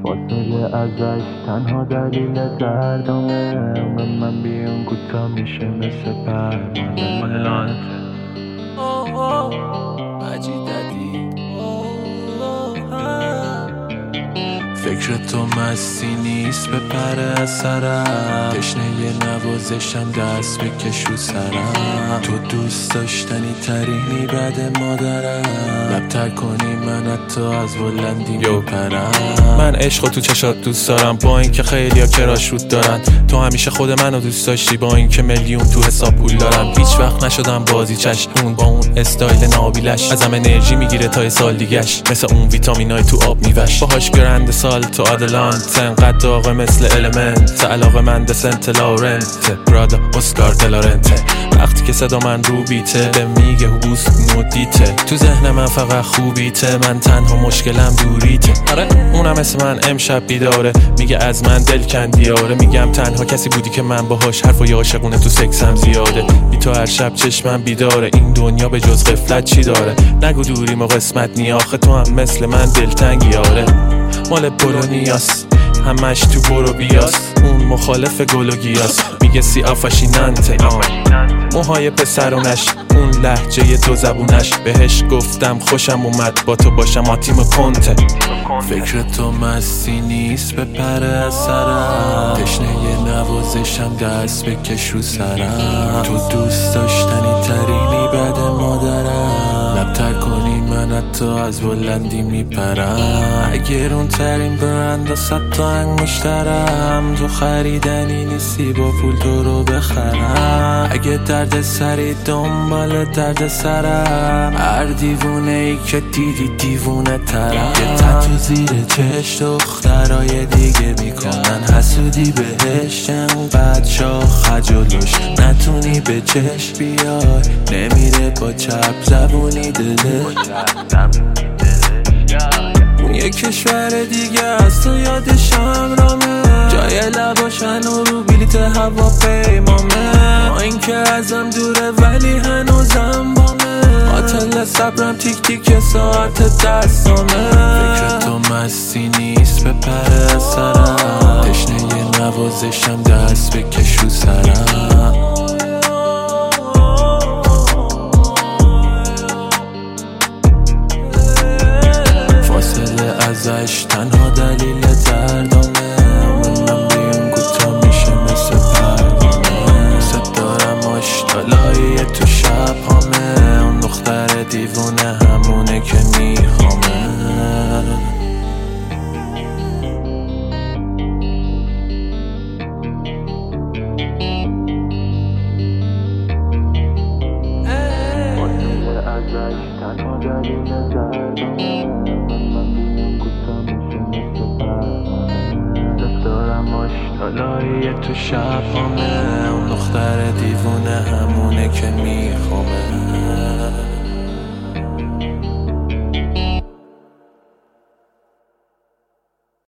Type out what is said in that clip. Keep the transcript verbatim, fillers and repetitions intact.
فاصله ازش تنها دلیل دردامه. من من بیان کوتا میشه مثل پروانه. فکر تو مستی نیست به پر از سرم، تشنه یه نوازشم دست بکش رو سرم. تو دوست داشتنی ترینی بعد مادرم، لبتر کنی من حتی از بلندی میپرم. من عشقو تو چشات دوست دارم با اینکه خیلی ها کراش رود دارن. تو همیشه خود منو دوست داشتی با اینکه میلیون تو حساب پول دارم. هیچ وقت نشدم بازی چش اون با اون استایل نابیلش، ازم انرژی میگیره تا سال دیگش، مثل اون ویتامینای تو آب میوش. باهاش گرند سال تو آدلانت، انقدر داغه مثل المنت، علاقه من سنت لارنت برادا اسکار دلارنته. وقتی که صدا من رو بیته به میگه حبوس مدیته، تو ذهن من فقط خوبیته، من تنها مشکلم دوریته. آره اونم مثل من امشب بیداره، میگه از من دل کندی. آره میگم تنها کسی بودی که من باهاش حرف و یه عاشقونه تو سکسم زیاده. بی تو هر شب چشمم بیداره، این دنیا به جز غفلت چی داره؟ نگو دوریم و قسمت نی، آخه تو هم مثل من دلتنگی. آره مال بولونیاس همش تو برو بیاس، اون مخالف گل و گیاس، میگه سی آفاشینانته. موهای پسرونش اون لهجه دو زبونش، بهش گفتم خوشم اومد با تو باشم آتیم کنته. فکر تو مستی نیست به پر از سرم، تشنه یه نوازشم دست بکش رو سرم. تو دوست داشتنی ترینی بعد مادرم، لبتر کنی من حتی از بلندی میپرم. اگر اون ترین برند و صد تا انگشترم، تو خریدنی نیستی با پول تو رو بخرم. اگه درد سری دنبال درد سرم، هر دیوونه ای که دیدی دیوونه ترم. یه تتو زیر چشم دخترای دیگه میکنن حسودی بهش، انقدر شاخ جلوش نتونی به چشم بیای، نمیره با چپ زبونی دلش. اون یه کشور دیگه از تو یادشم رامه، جای لباشن و رو بلیت هواپیمامه. با اینکه ازم دوره ولی هنوزم بامه، قاتل صبرم تیک تیک ساعت دستامه. فکر تو مستی نیست به پر سرم، تشنه یه نوازشم دست بکش رو سرم. ازش تنها دلیل دردامه، من بیون کوتا میشه مثل پروانه. ست دارم آشتالایی تو شب هامه، اون دختر دیوونه همونه که میخوامه. ازش تنها دلیل دردامه، آشتالایی تو شب همه، اون دختر دیوونه همونه که میخوامه.